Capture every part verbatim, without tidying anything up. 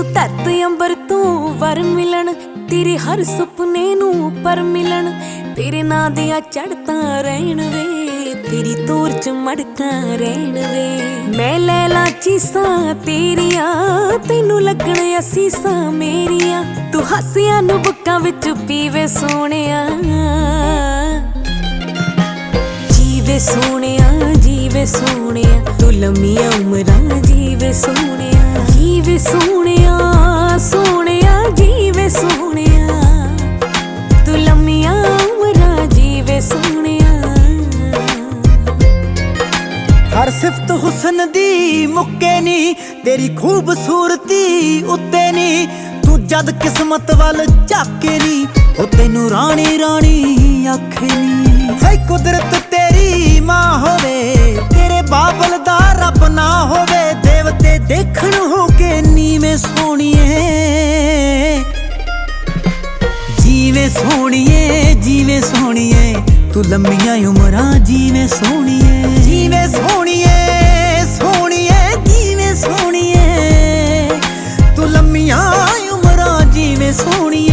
धरती अंबर तू वर मिलन, तेरे हर सुपने नू पर मिलन। तेरे नां दियां चढ़ता रहन वे, तेरी तोर च मड़का रहन वे। मैं लै ला चीसां तेरियां, तैनू लगण असीसां मेरियां। तू हसियां नू बुक्कां विच पीवे सोहणिया, जीवे सोहणिया जीवे सोहणिया। तू लम्मियां उमरां जीवे सोहणिया, जीवे सोहणिया सोहणिया जीवे सोहणिया। तू लम्मियां उमरां जीवे सोहणिया। हर सिफत हुसन दी मुक्के नी, तेरी खूबसूरती उत्ते नी। तू जद किस्मत वल झाके नी, ओ तैनू रानी रानी आखे नी। है कुदरत तेरी मां होवे, तेरे बाबल दा रब ना होवे। देवते देखण हो के नीवें सोहणिए, जीवे सोहणिए जीवे सोहणिए। तू लम्मियां उमरां जीवे सोहणिए, जीवे सोहणिए सोहणिए जीवे सोहणिए। तू लम्मियां उमरां जीवे सोहणिए।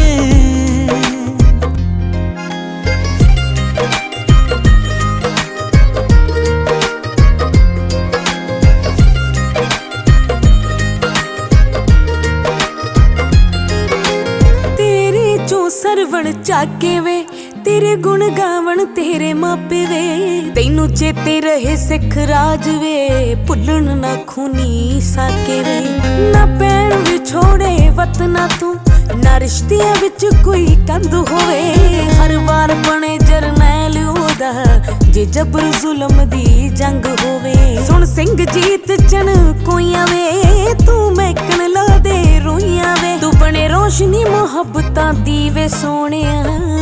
सरवण चाके वे, तेरे गुण गावण तेरे मापे वे। तैनू चेते रहे सिख राज वे, भुल्लण ना खूनी साके वे। ना पैण विछोड़े वतना तू, ना रिश्तियां विच कोई कंध होवे। हर वार बने जरनैल ओदा, जे जबर जुलम दी जंग होवे। सुन सिंह जीत चन कोइयां वे, तू मैकण ला दे रोइयां वे। तू बने रोशनी मुहब्बतां दीवे सोहणिया,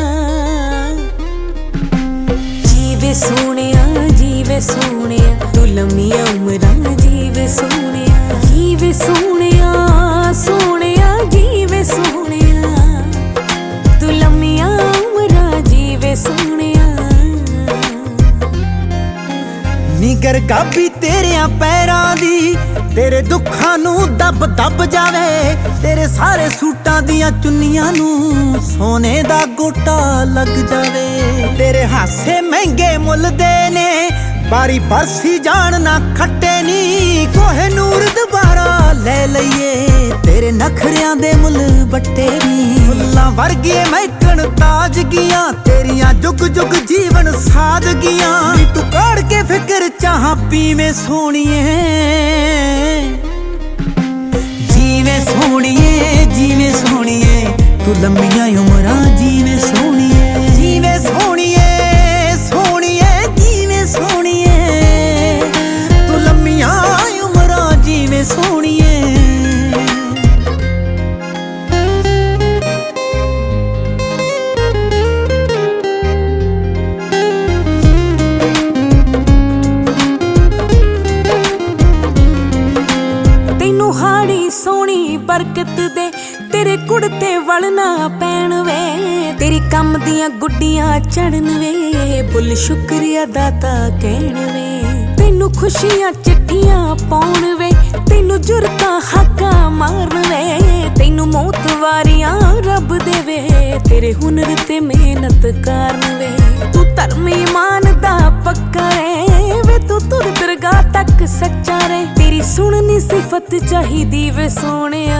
जीवे सोहणिया जीवे सोहणिया। तू लम्मियां उमरां जीवे सोहणिया, जीवे सोहणिया सोहणिया जीवे सोहणिया। तू लम्मियां उमरां जीवे सोहणिया। निगर गाबी तेरियां पैरां दी, तेरे दुखां नू दब दब जावे। तेरे सारे सूटां दियां चुन्नियां नू सोने दा गोटा लग जावे। तेरे हासे महंगे मुल दे ने, बारी बरसी जान ना खट्टे नी। कोहे नूर दुबारा ले लईए, तेरे नखरियां दे मुल बट्टे नी। फुल्लां वर्गे महकण ताजगियां, तेरियां जुग जुग जीवन सादगियां। तू काढ़ के फिकर चाह पीवे सोहणिए, जीवे सोहणिए जीवे सोहणिए। तू लम्मियां उमरां जीवे सोहणिए, जीवे सोहणिए सोहणिए जीवे सोहणिए। तू लम्मियां उमरां जीवे सोहणिए। तैनू हाड़ी सोहनी बरकत दे, तेरे कुड़ते वल ना पैण वे। तेरी कम दियां गुड्डियां चढ़न वे, बुल शुक्रिया दाता कहण वे। तैनू खुशियां चिट्ठियां पाउण वे, तैनू जुरतां हाकां मारन वे। तैनू मौत वारियां रब देवे, तेरे हुनर ते मेहनत कारण वे। तू धर्म ईमान दा पक्का रे वे, तू तुर दरगाह तक सच्चा रे। तेरी सुननी सिफत चाहिदी वे सोहणिया,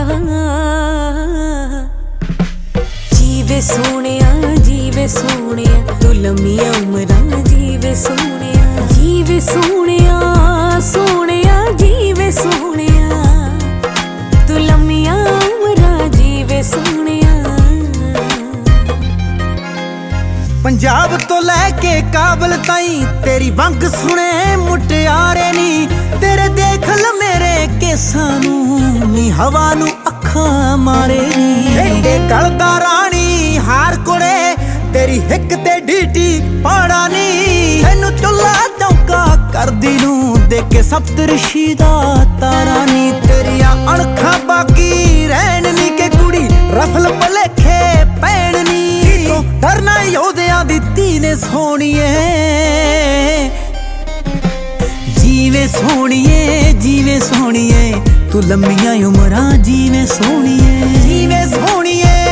जीवे सोहणिया जीवे सोहणिया। तू लम्मियां उमरां जीवे सोहणिया, जीवे सोहणिया सोहणिया जीवे सोहणिया। तू लम्मियां उमरां जीवे सोहणिया। पंजाब तो लैके काबल ताईं, तेरी वंग सुने मुटियारे नी। तेरे देख ल मेरे केसां नू, नी हवा नू अखां मारे नी। एडे गलदा रानी हार कोड़े, तेरी हिक ते डीटी पाड़ा नी। तैनू चुल्ला चौका करदी नू, देखे सप्तऋषि दा तारा नी। तेरियां अणखां बाकी रहन नी, के कुड़ी रफल भलेखे पैण नी। डरना योधियां दी धी ने सोहणिए, जीवे सोहणिए जीवे सोहणिए। ਤੂੰ ਲੰਮੀਆਂ ਉਮਰਾਂ ਜੀਵੇਂ ਸੋਹਣੀਏ, ਜੀਵੇਂ ਸੋਹਣੀਏ।